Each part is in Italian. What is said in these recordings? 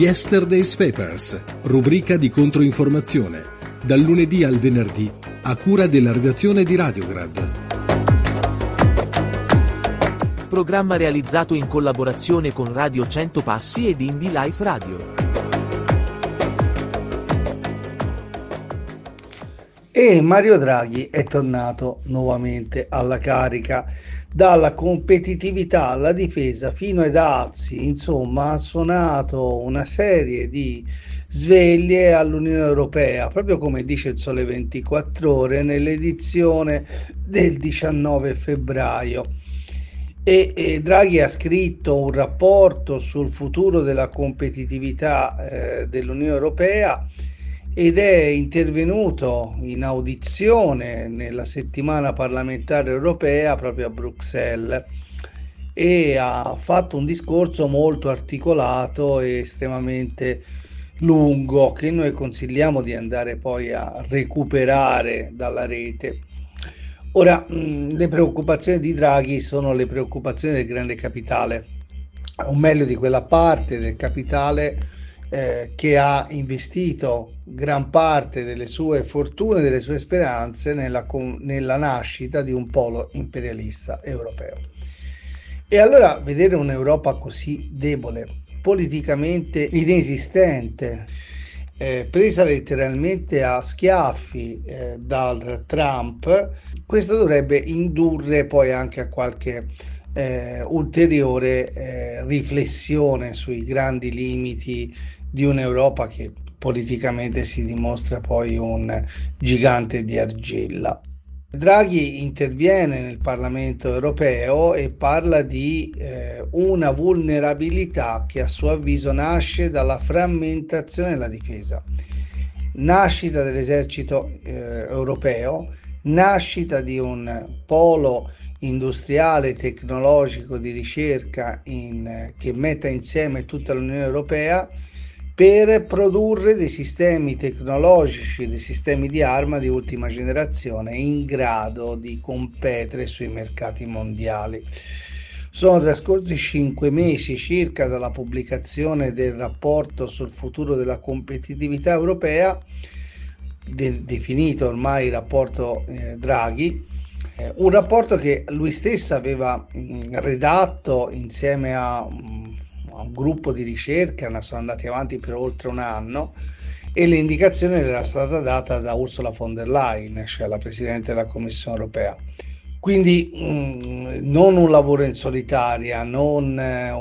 Yesterday's Papers, rubrica di controinformazione, dal lunedì al venerdì, a cura della redazione di Radiograd. Programma realizzato in collaborazione con Radio 100 Passi ed Indie Life Radio. E Mario Draghi è tornato nuovamente alla carica. Dalla competitività alla difesa fino ai dazi, insomma, ha suonato una serie di sveglie all'Unione Europea, proprio come dice il Sole 24 Ore nell'edizione del 19 febbraio. E Draghi ha scritto un rapporto sul futuro della competitività dell'Unione Europea ed è intervenuto in audizione nella settimana parlamentare europea proprio a Bruxelles e ha fatto un discorso molto articolato e estremamente lungo che noi consigliamo di andare poi a recuperare dalla rete. Ora, le preoccupazioni di Draghi sono le preoccupazioni del grande capitale, o meglio di quella parte del capitale che ha investito gran parte delle sue fortune, delle sue speranze nella nascita di un polo imperialista europeo. E allora vedere un'Europa così debole, politicamente inesistente, presa letteralmente a schiaffi dal Trump, questo dovrebbe indurre poi anche a qualche ulteriore riflessione sui grandi limiti di un'Europa che politicamente si dimostra poi un gigante di argilla. Draghi interviene nel Parlamento europeo e parla di una vulnerabilità che a suo avviso nasce dalla frammentazione della difesa, nascita dell'esercito europeo, nascita di un polo industriale, tecnologico, di ricerca che metta insieme tutta l'Unione Europea per produrre dei sistemi tecnologici, dei sistemi di arma di ultima generazione in grado di competere sui mercati mondiali. Sono trascorsi 5 mesi circa dalla pubblicazione del rapporto sul futuro della competitività europea, definito ormai rapporto Draghi, un rapporto che lui stesso aveva redatto insieme a un gruppo di ricerca, sono andati avanti per oltre un anno e l'indicazione era stata data da Ursula von der Leyen, cioè la Presidente della Commissione Europea. Quindi non un lavoro in solitaria, non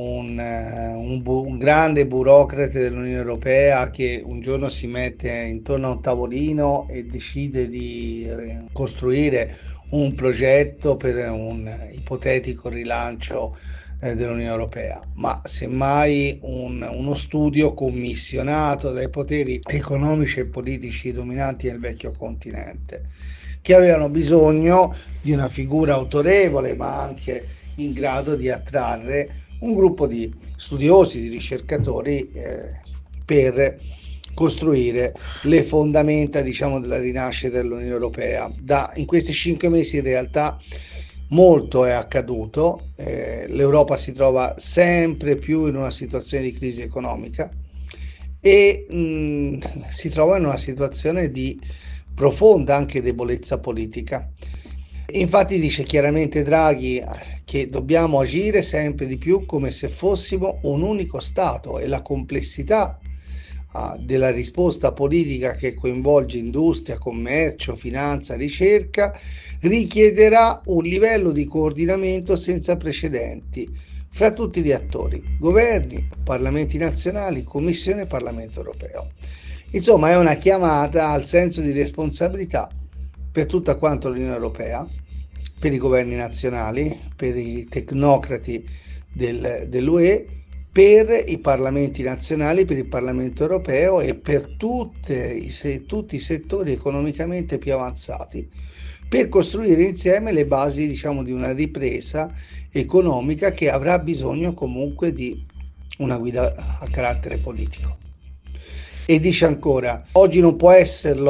un grande burocrate dell'Unione Europea che un giorno si mette intorno a un tavolino e decide di costruire un progetto per un ipotetico rilancio dell'Unione Europea, ma semmai uno studio commissionato dai poteri economici e politici dominanti nel vecchio continente, che avevano bisogno di una figura autorevole ma anche in grado di attrarre un gruppo di studiosi, di ricercatori per costruire le fondamenta, diciamo, della rinascita dell'Unione Europea. In questi 5 mesi in realtà molto è accaduto, l'Europa si trova sempre più in una situazione di crisi economica e si trova in una situazione di profonda anche debolezza politica. Infatti dice chiaramente Draghi che dobbiamo agire sempre di più come se fossimo un unico Stato e la complessità della risposta politica che coinvolge industria, commercio, finanza, ricerca richiederà un livello di coordinamento senza precedenti fra tutti gli attori, governi, parlamenti nazionali, Commissione e Parlamento europeo. Insomma, è una chiamata al senso di responsabilità per tutta quanto l'Unione Europea, per i governi nazionali, per i tecnocrati dell'UE, per i parlamenti nazionali, per il Parlamento europeo e per tutti i settori economicamente più avanzati, per costruire insieme le basi, diciamo, di una ripresa economica che avrà bisogno comunque di una guida a carattere politico. E dice ancora, oggi non può esserlo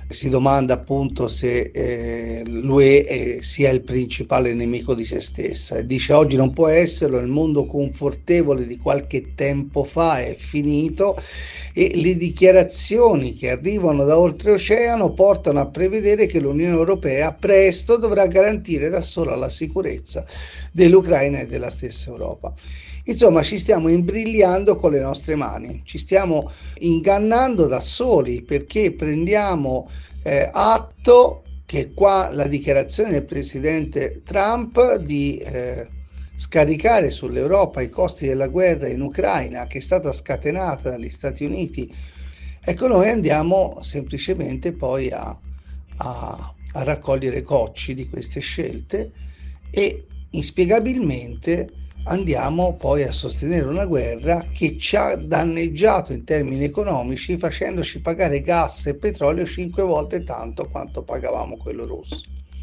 si domanda appunto se l'UE sia il principale nemico di se stessa e dice oggi non può esserlo, il mondo confortevole di qualche tempo fa è finito e le dichiarazioni che arrivano da oltreoceano portano a prevedere che l'Unione Europea presto dovrà garantire da sola la sicurezza dell'Ucraina e della stessa Europa. Insomma, ci stiamo imbrigliando con le nostre mani, ci stiamo ingannando da soli perché prendiamo atto che qua la dichiarazione del presidente Trump di scaricare sull'Europa i costi della guerra in Ucraina, che è stata scatenata dagli Stati Uniti, ecco, noi andiamo semplicemente poi a raccogliere cocci di queste scelte e inspiegabilmente andiamo poi a sostenere una guerra che ci ha danneggiato in termini economici, facendoci pagare gas e petrolio 5 volte tanto quanto pagavamo quello russo.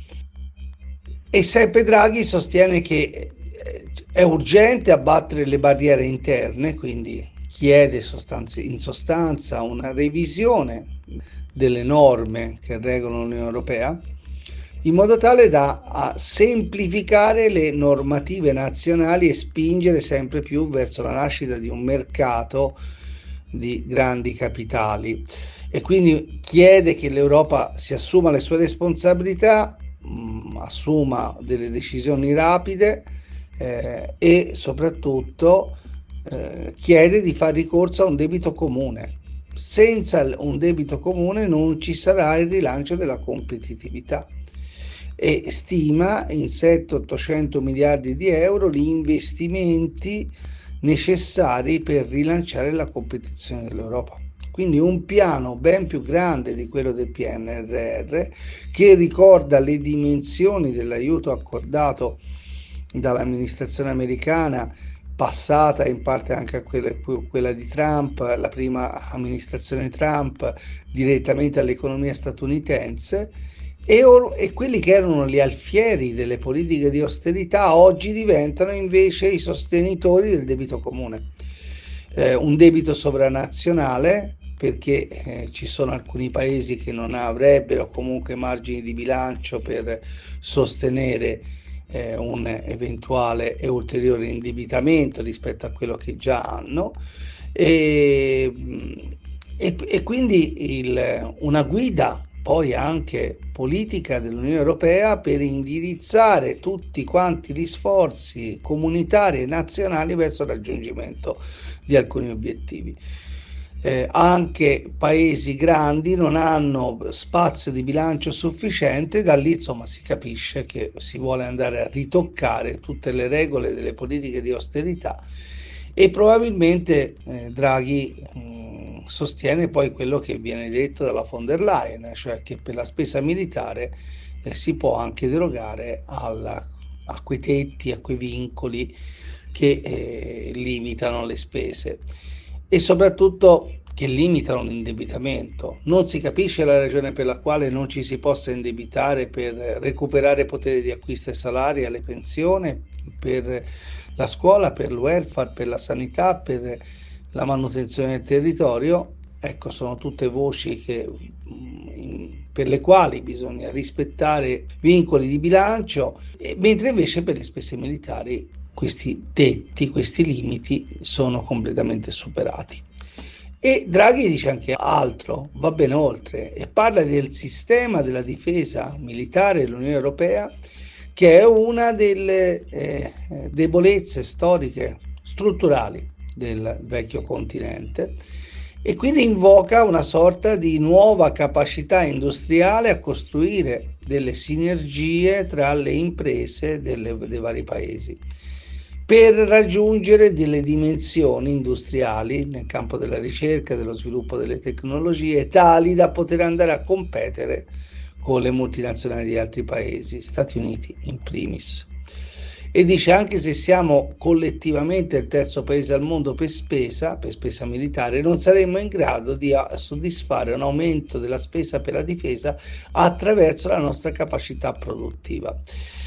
E Seppe Draghi sostiene che è urgente abbattere le barriere interne, quindi chiede in sostanza una revisione delle norme che regolano l'Unione Europea, in modo tale da semplificare le normative nazionali e spingere sempre più verso la nascita di un mercato di grandi capitali. E quindi chiede che l'Europa si assuma le sue responsabilità, assuma delle decisioni rapide e soprattutto chiede di fare ricorso a un debito comune. Senza un debito comune non ci sarà il rilancio della competitività. E stima in 700-800 miliardi di euro gli investimenti necessari per rilanciare la competizione dell'Europa. Quindi un piano ben più grande di quello del PNRR, che ricorda le dimensioni dell'aiuto accordato dall'amministrazione americana, passata in parte anche a quella di Trump, la prima amministrazione Trump, direttamente all'economia statunitense. E quelli che erano gli alfieri delle politiche di austerità oggi diventano invece i sostenitori del debito comune, un debito sovranazionale, perché ci sono alcuni paesi che non avrebbero comunque margini di bilancio per sostenere un eventuale e ulteriore indebitamento rispetto a quello che già hanno, e quindi una guida poi anche politica dell'Unione Europea per indirizzare tutti quanti gli sforzi comunitari e nazionali verso il raggiungimento di alcuni obiettivi. Anche paesi grandi non hanno spazio di bilancio sufficiente, da lì insomma si capisce che si vuole andare a ritoccare tutte le regole delle politiche di austerità e probabilmente Draghi sostiene poi quello che viene detto dalla von der Leyen, cioè che per la spesa militare si può anche derogare a quei tetti, a quei vincoli che limitano le spese e soprattutto che limitano l'indebitamento. Non si capisce la ragione per la quale non ci si possa indebitare per recuperare potere di acquisto e salari alle pensioni, per la scuola, per il welfare, per la sanità, per la manutenzione del territorio. Ecco, sono tutte voci per le quali bisogna rispettare vincoli di bilancio, mentre invece per le spese militari questi tetti, questi limiti sono completamente superati. E Draghi dice anche altro, va ben oltre, e parla del sistema della difesa militare dell'Unione Europea, che è una delle debolezze storiche strutturali del vecchio continente, e quindi invoca una sorta di nuova capacità industriale a costruire delle sinergie tra le imprese dei vari paesi per raggiungere delle dimensioni industriali nel campo della ricerca, dello sviluppo delle tecnologie, tali da poter andare a competere con le multinazionali di altri paesi, Stati Uniti in primis. E dice: anche se siamo collettivamente il terzo paese al mondo per spesa militare, non saremmo in grado di soddisfare un aumento della spesa per la difesa attraverso la nostra capacità produttiva.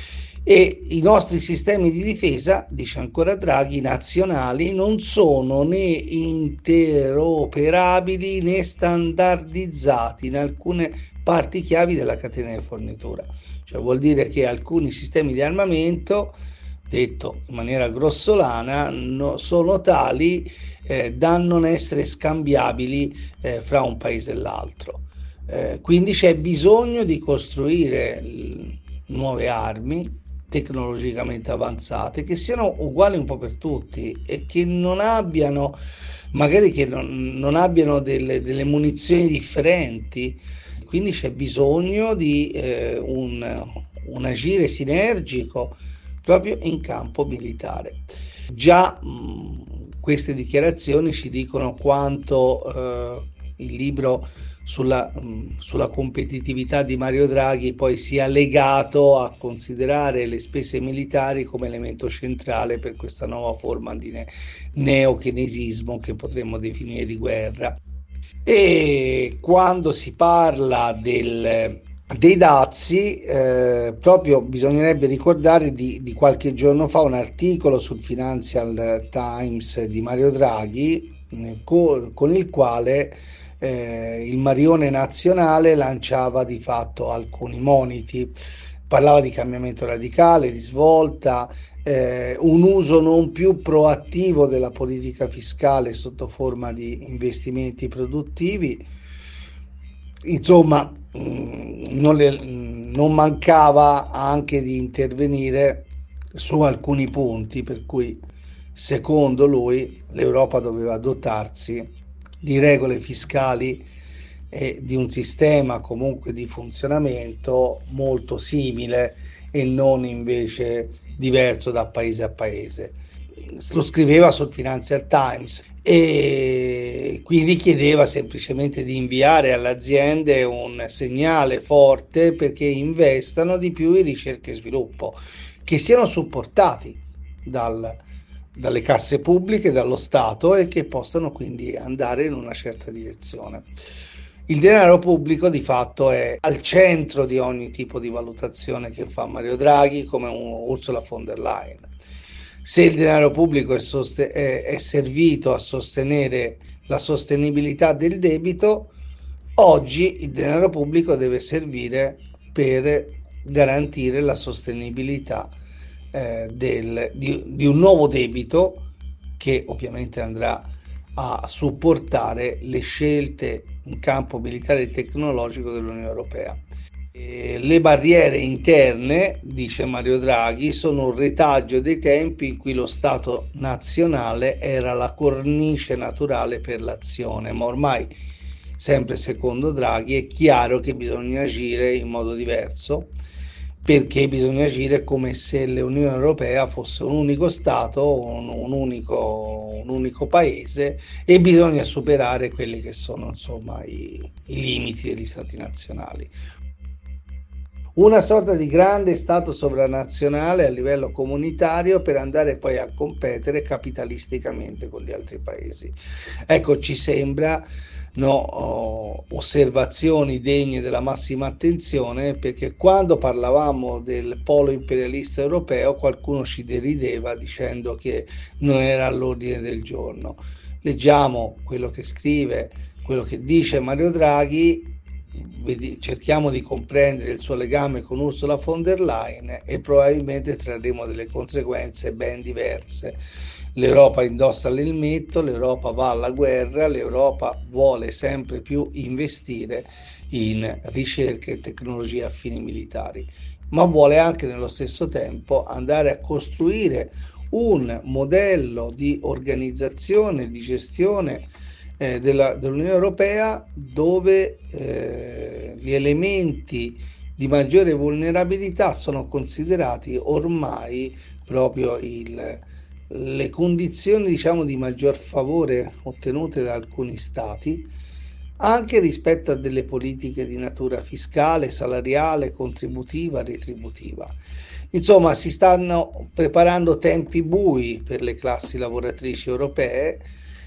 E i nostri sistemi di difesa, dice ancora Draghi, nazionali, non sono né interoperabili né standardizzati in alcune parti chiavi della catena di fornitura. Cioè vuol dire che alcuni sistemi di armamento, detto in maniera grossolana, sono tali da non essere scambiabili fra un paese e l'altro. Quindi c'è bisogno di costruire nuove armi tecnologicamente avanzate che siano uguali un po' per tutti e che non abbiano magari non abbiano delle munizioni differenti. Quindi c'è bisogno di un agire sinergico proprio in campo militare. Già queste dichiarazioni ci dicono quanto il libro sulla competitività di Mario Draghi poi sia legato a considerare le spese militari come elemento centrale per questa nuova forma di neokenesismo che potremmo definire di guerra. E quando si parla dei dazi, proprio bisognerebbe ricordare di qualche giorno fa un articolo sul Financial Times di Mario Draghi con il quale il Marione nazionale lanciava di fatto alcuni moniti, parlava di cambiamento radicale, di svolta, un uso non più proattivo della politica fiscale sotto forma di investimenti produttivi. Insomma, non mancava anche di intervenire su alcuni punti per cui, secondo lui, l'Europa doveva dotarsi di regole fiscali e di un sistema comunque di funzionamento molto simile e non invece diverso da paese a paese. Lo scriveva sul Financial Times e quindi chiedeva semplicemente di inviare alle aziende un segnale forte perché investano di più in ricerca e sviluppo, che siano supportati dalle casse pubbliche, dallo Stato e che possano quindi andare in una certa direzione. Il denaro pubblico di fatto è al centro di ogni tipo di valutazione che fa Mario Draghi come Ursula von der Leyen. Se il denaro pubblico è servito a sostenere la sostenibilità del debito, oggi il denaro pubblico deve servire per garantire la sostenibilità di un nuovo debito che ovviamente andrà a supportare le scelte in campo militare e tecnologico dell'Unione Europea. Le barriere interne, dice Mario Draghi, sono un retaggio dei tempi in cui lo Stato nazionale era la cornice naturale per l'azione, ma ormai, sempre secondo Draghi, è chiaro che bisogna agire in modo diverso, perché bisogna agire come se l'Unione Europea fosse un unico Stato, un unico paese, e bisogna superare quelli che sono insomma i limiti degli Stati nazionali. Una sorta di grande Stato sovranazionale a livello comunitario per andare poi a competere capitalisticamente con gli altri paesi. Ecco, ci sembra osservazioni degne della massima attenzione, perché quando parlavamo del polo imperialista europeo qualcuno ci derideva dicendo che non era all'ordine del giorno. Leggiamo quello che scrive, quello che dice Mario Draghi, cerchiamo di comprendere il suo legame con Ursula von der Leyen e probabilmente trarremo delle conseguenze ben diverse. L'Europa indossa l'elmetto, l'Europa va alla guerra, l'Europa vuole sempre più investire in ricerca e tecnologie a fini militari, ma vuole anche nello stesso tempo andare a costruire un modello di organizzazione, di gestione dell'Unione Europea dove gli elementi di maggiore vulnerabilità sono considerati ormai proprio le condizioni, diciamo, di maggior favore ottenute da alcuni stati, anche rispetto a delle politiche di natura fiscale, salariale, contributiva, retributiva. Insomma, si stanno preparando tempi bui per le classi lavoratrici europee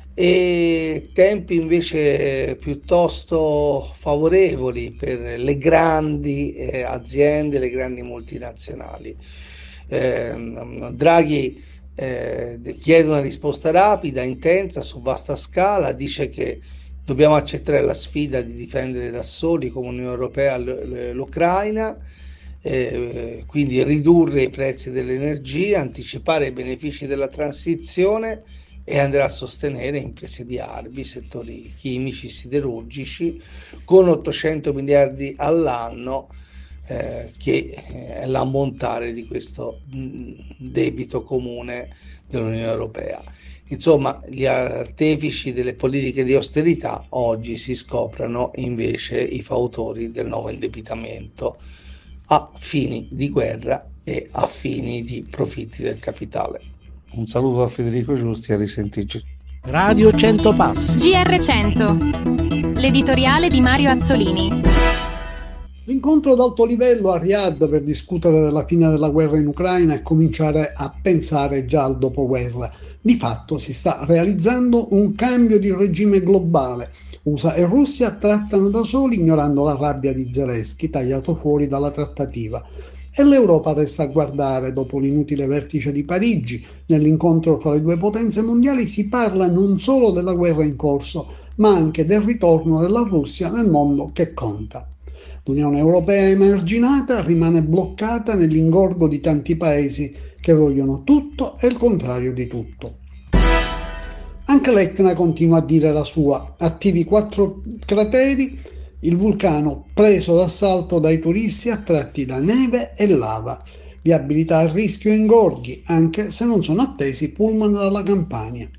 e tempi invece piuttosto favorevoli per le grandi aziende, le grandi multinazionali. Draghi chiede una risposta rapida, intensa, su vasta scala, dice che dobbiamo accettare la sfida di difendere da soli come Unione Europea l'Ucraina, quindi ridurre i prezzi dell'energia, anticipare i benefici della transizione, e andrà a sostenere imprese di armi, settori chimici, siderurgici, con 800 miliardi all'anno, che è l'ammontare di questo debito comune dell'Unione Europea. Insomma, gli artefici delle politiche di austerità oggi si scoprono invece i fautori del nuovo indebitamento a fini di guerra e a fini di profitti del capitale. Un saluto da Federico Giusti, a risentirci. Radio 100 Passi. GR100, l'editoriale di Mario Azzolini. L'incontro ad alto livello a Riyadh per discutere della fine della guerra in Ucraina e cominciare a pensare già al dopoguerra. Di fatto si sta realizzando un cambio di regime globale. USA e Russia trattano da soli, ignorando la rabbia di Zelensky, tagliato fuori dalla trattativa. E l'Europa resta a guardare. Dopo l'inutile vertice di Parigi, nell'incontro fra le due potenze mondiali si parla non solo della guerra in corso, ma anche del ritorno della Russia nel mondo che conta. L'Unione Europea emarginata rimane bloccata nell'ingorgo di tanti paesi che vogliono tutto e il contrario di tutto. Anche l'Etna continua a dire la sua. Attivi 4 crateri, il vulcano preso d'assalto dai turisti attratti da neve e lava. Viabilità a rischio e ingorghi, anche se non sono attesi pullman dalla Campania.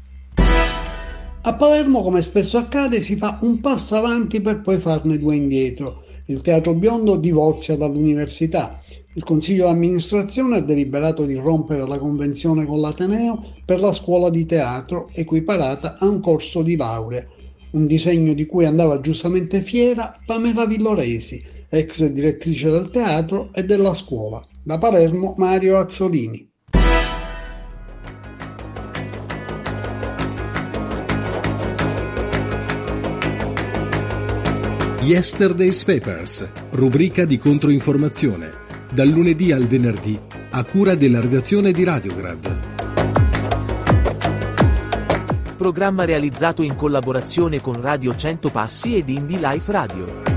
A Palermo, come spesso accade, si fa un passo avanti per poi farne 2 indietro. Il Teatro Biondo divorzia dall'università. Il Consiglio d'amministrazione ha deliberato di rompere la convenzione con l'Ateneo per la scuola di teatro, equiparata a un corso di laurea. Un disegno di cui andava giustamente fiera Pamela Villoresi, ex direttrice del teatro e della scuola. Da Palermo, Mario Azzolini. Yesterday's Papers, rubrica di controinformazione, dal lunedì al venerdì, a cura della redazione di Radiograd. Programma realizzato in collaborazione con Radio 100 Passi ed Indie Life Radio.